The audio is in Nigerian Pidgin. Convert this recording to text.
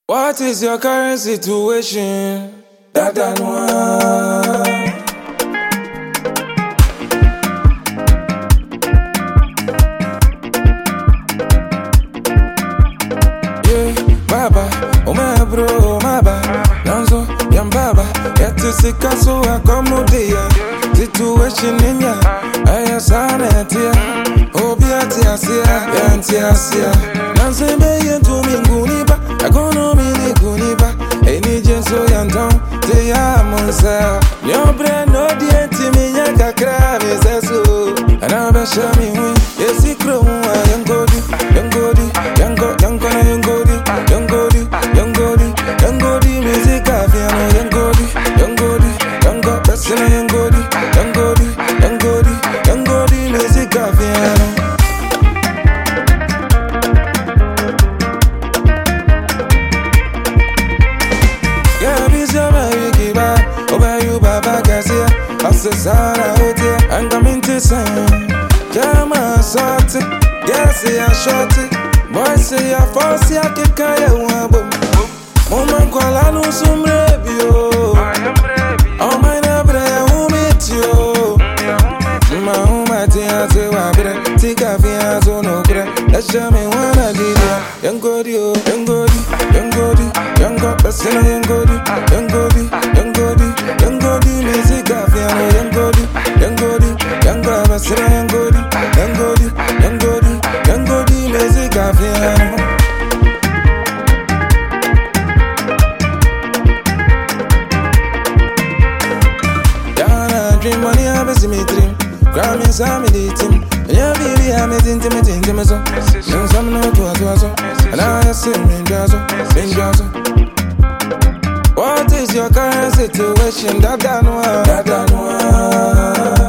What is your current situation? Dada Noir. Yeah, Baba, oh my bro, my baba, Lanzo, Yam Baba, yet to see Casso, I come no day. Situation in ya, I am son at ya, oh, Beatia, Yantia, Nancy Bay to me, Guniba, I go no me, Guniba, any gentle yanton, they are Monsa, your brand, no dear Timmy, Yanka crab is a so, and I'll be show me, yes, he crow, young Godi, music, young Godi, person, young Godi, music, yeah, busy, Mary, over you, Baba Garcia, Assasara, Hotel, and come into sun. Jama, sort it, yes, I short it. Boy, say I force ya, kick a wabo. Woman, call I know some review. Oh, my neighbor, who meet you? My home, I say, I take a fear, so no crack. Let's show me one I did. Young Godi, young God, person, young Godi, music, young God, person, young Godi, music, dream money, I be see me dream. Crime inside me, the team. And yeah, baby, I'm intimate, so. Then some know to us, and I say, Minjazo. What is your current situation? Dada Noir.